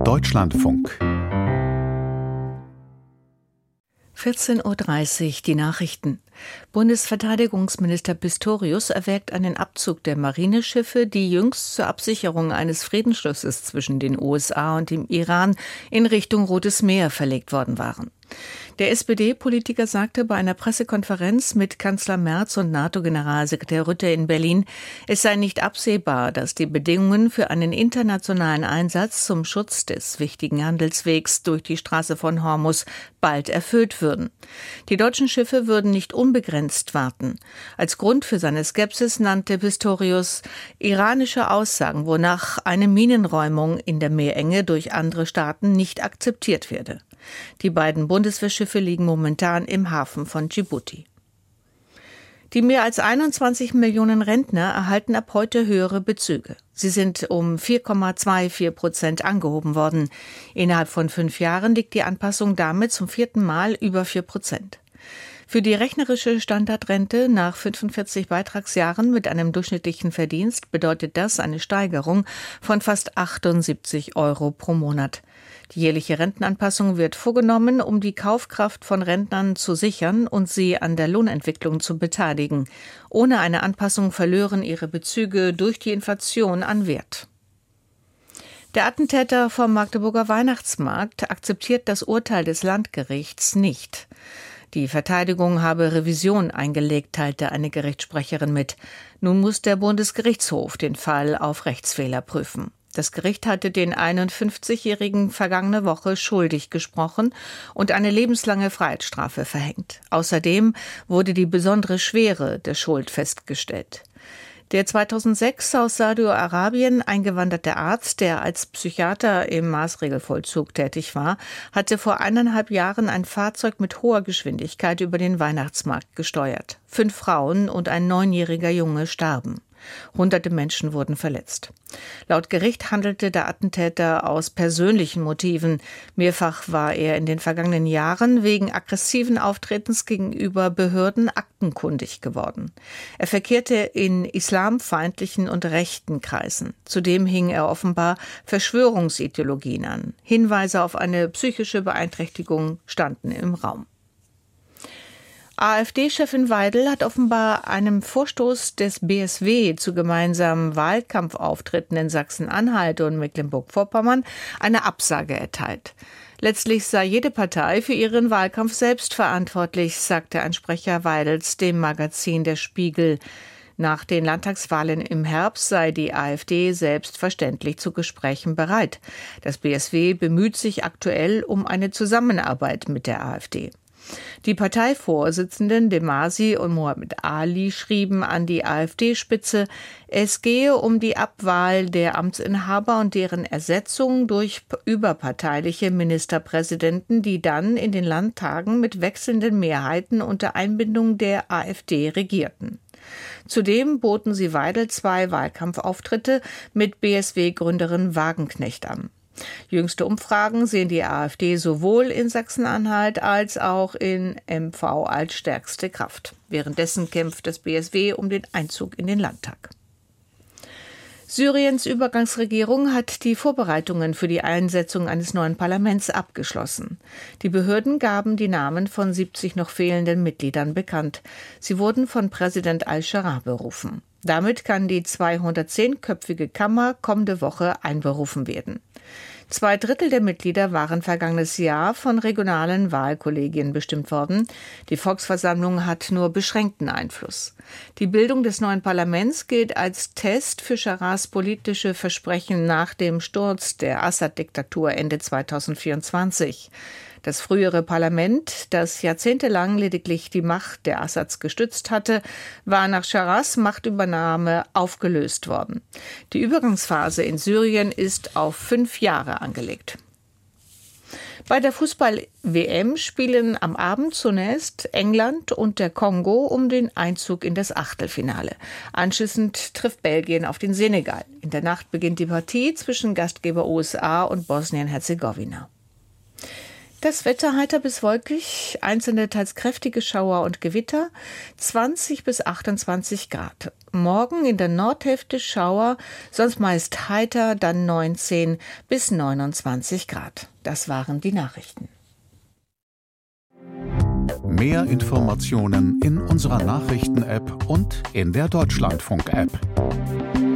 Deutschlandfunk 14:30 Uhr, die Nachrichten. Bundesverteidigungsminister Pistorius erwägt einen Abzug der Marineschiffe, die jüngst zur Absicherung eines Friedensschlusses zwischen den USA und dem Iran in Richtung Rotes Meer verlegt worden waren. Der SPD-Politiker sagte bei einer Pressekonferenz mit Kanzler Merz und NATO-Generalsekretär Rutte in Berlin, es sei nicht absehbar, dass die Bedingungen für einen internationalen Einsatz zum Schutz des wichtigen Handelswegs durch die Straße von Hormuz bald erfüllt würden. Die deutschen Schiffe würden nicht unbegrenzt warten. Als Grund für seine Skepsis nannte Pistorius iranische Aussagen, wonach eine Minenräumung in der Meerenge durch andere Staaten nicht akzeptiert werde. Die beiden Bundeswehrschiffe liegen momentan im Hafen von Dschibuti. Die mehr als 21 Millionen Rentner erhalten ab heute höhere Bezüge. Sie sind um 4,24% angehoben worden. Innerhalb von 5 Jahren liegt die Anpassung damit zum 4. Mal über 4%. Für die rechnerische Standardrente nach 45 Beitragsjahren mit einem durchschnittlichen Verdienst bedeutet das eine Steigerung von fast 78 € pro Monat. Die jährliche Rentenanpassung wird vorgenommen, um die Kaufkraft von Rentnern zu sichern und sie an der Lohnentwicklung zu beteiligen. Ohne eine Anpassung verlören ihre Bezüge durch die Inflation an Wert. Der Attentäter vom Magdeburger Weihnachtsmarkt akzeptiert das Urteil des Landgerichts nicht. Die Verteidigung habe Revision eingelegt, teilte eine Gerichtssprecherin mit. Nun muss der Bundesgerichtshof den Fall auf Rechtsfehler prüfen. Das Gericht hatte den 51-Jährigen vergangene Woche schuldig gesprochen und eine lebenslange Freiheitsstrafe verhängt. Außerdem wurde die besondere Schwere der Schuld festgestellt. Der 2006 aus Saudi-Arabien eingewanderte Arzt, der als Psychiater im Maßregelvollzug tätig war, hatte vor 1,5 Jahren ein Fahrzeug mit hoher Geschwindigkeit über den Weihnachtsmarkt gesteuert. 5 Frauen und ein 9-jähriger Junge starben. Hunderte Menschen wurden verletzt. Laut Gericht handelte der Attentäter aus persönlichen Motiven. Mehrfach war er in den vergangenen Jahren wegen aggressiven Auftretens gegenüber Behörden aktenkundig geworden. Er verkehrte in islamfeindlichen und rechten Kreisen. Zudem hing er offenbar Verschwörungsideologien an. Hinweise auf eine psychische Beeinträchtigung standen im Raum. AfD-Chefin Weidel hat offenbar einem Vorstoß des BSW zu gemeinsamen Wahlkampfauftritten in Sachsen-Anhalt und Mecklenburg-Vorpommern eine Absage erteilt. Letztlich sei jede Partei für ihren Wahlkampf selbst verantwortlich, sagte ein Sprecher Weidels dem Magazin Der Spiegel. Nach den Landtagswahlen im Herbst sei die AfD selbstverständlich zu Gesprächen bereit. Das BSW bemüht sich aktuell um eine Zusammenarbeit mit der AfD. Die Parteivorsitzenden De Masi und Mohammed Ali schrieben an die AfD-Spitze, es gehe um die Abwahl der Amtsinhaber und deren Ersetzung durch überparteiliche Ministerpräsidenten, die dann in den Landtagen mit wechselnden Mehrheiten unter Einbindung der AfD regierten. Zudem boten sie Weidel 2 Wahlkampfauftritte mit BSW-Gründerin Wagenknecht an. Jüngste Umfragen sehen die AfD sowohl in Sachsen-Anhalt als auch in MV als stärkste Kraft. Währenddessen kämpft das BSW um den Einzug in den Landtag. Syriens Übergangsregierung hat die Vorbereitungen für die Einsetzung eines neuen Parlaments abgeschlossen. Die Behörden gaben die Namen von 70 noch fehlenden Mitgliedern bekannt. Sie wurden von Präsident al-Sharaa berufen. Damit kann die 210-köpfige Kammer kommende Woche einberufen werden. 2/3 der Mitglieder waren vergangenes Jahr von regionalen Wahlkollegien bestimmt worden. Die Volksversammlung hat nur beschränkten Einfluss. Die Bildung des neuen Parlaments gilt als Test für Sharaas politische Versprechen nach dem Sturz der Assad-Diktatur Ende 2024. Das frühere Parlament, das jahrzehntelang lediglich die Macht der Assads gestützt hatte, war nach Sharaas Machtübernahme aufgelöst worden. Die Übergangsphase in Syrien ist auf 5 Jahre angelegt. Bei der Fußball-WM spielen am Abend zunächst England und der Kongo um den Einzug in das Achtelfinale. Anschließend trifft Belgien auf den Senegal. In der Nacht beginnt die Partie zwischen Gastgeber USA und Bosnien-Herzegowina. Das Wetter heiter bis wolkig, einzelne teils kräftige Schauer und Gewitter, 20 bis 28 Grad. Morgen in der Nordhälfte Schauer, sonst meist heiter, dann 19 bis 29 Grad. Das waren die Nachrichten. Mehr Informationen in unserer Nachrichten-App und in der Deutschlandfunk-App.